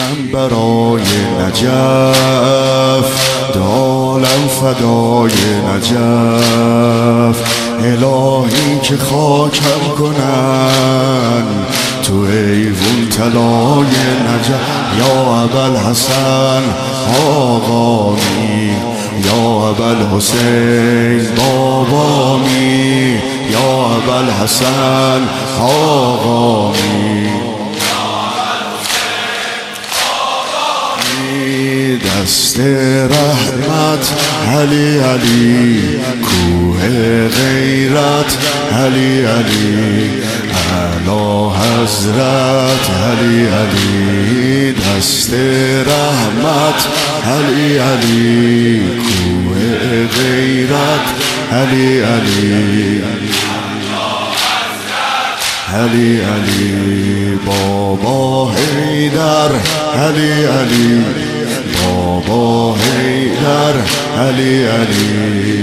میمیرم برای نجف، دالم فدای نجف. الهی که خاکم کنن تو ایوون طلای نجف. یا ابوالحسن آقامی، یا ابوالحسین بابامی، یا ابوالحسن آقامی. دست رحمت علی علی، کوه غیرت علی علی، اعلی حضرت علی علی. دست رحمت علی علی، کوه غیرت علی علی، علی علی. بابا حیدر علی علی، بابا حیدر علی علی.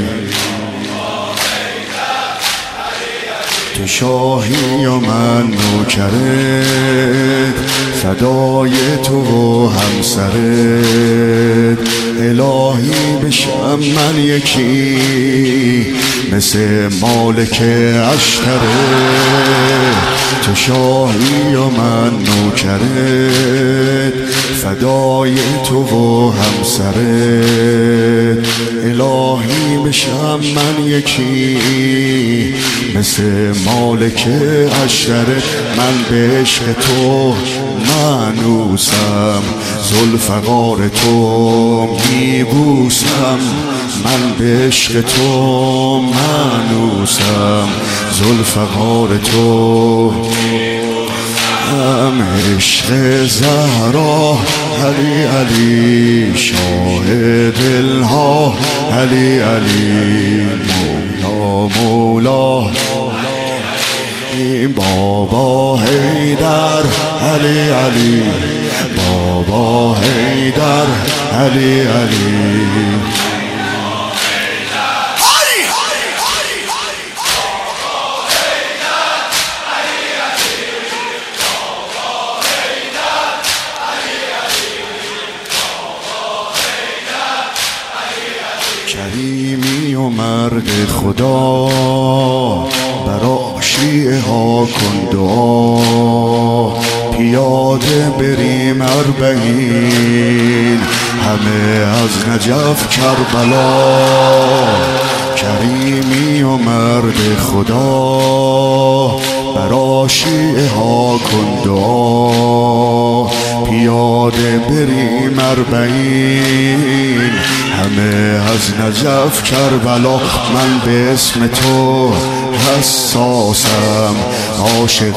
تو شاهی و من نوکرت، فدای تو و همسرت. الهی بشم من یکی مثل مالک اشترت. تو شاهی و من نوکرت، فدای تو و همسرت. الهی بشم من یکی مثل مالک اشترت. من به عشق تو مانوسم، ذوالفقار تو میبوسم. من به عشق تو مانوسم، ذوالفقار تو هم. عشق زهرا علی علی، شاه دلها علی علی، مولا مولا. بابا حیدر علی علی، بابا حیدر علی علی. کریمی و مرد خدا، برا شیعه ها کن دعا. پیاده بریم اربعین، همه از نجف کربلا. کریمی و مرد خدا، برا شیعه ها کن دعا. پیاده بریم اربعین، همه از نجف کربلا. من به اسم تو حساسم، عاشق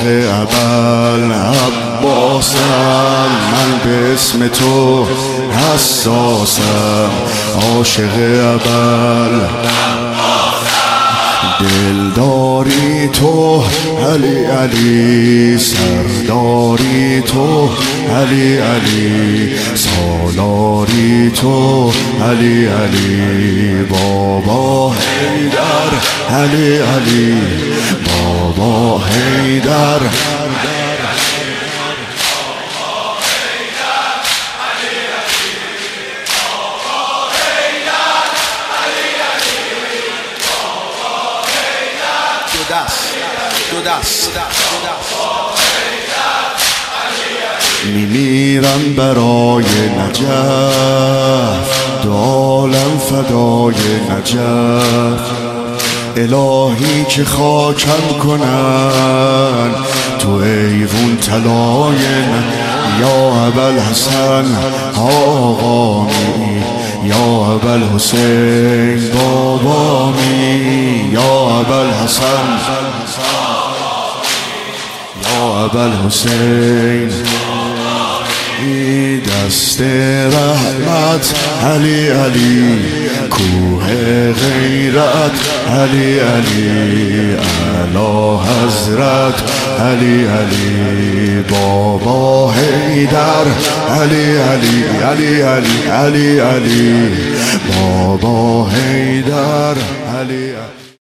ابوالعباسم. من به اسم تو حساسم، عاشق دلداری تو علی علی، سرداری تو علی علی، سالاری تو علی علی. بابا حیدر علی علی، بابا حیدر. میمیرم برای نجف، دالم فدای نجف. الهی که خاکم کنن تو ایوون طلای یا ابوالحسن آقامی، یا ابوالحسین بابامی، یا ابوالحسن، یا ابوالحسین. دست رحمت علی علی، کوه غیرت علی علی، اعلی حضرت علی علی. بابا حیدر علی علی، علی علی، علی علی، بابا حیدر علی علی.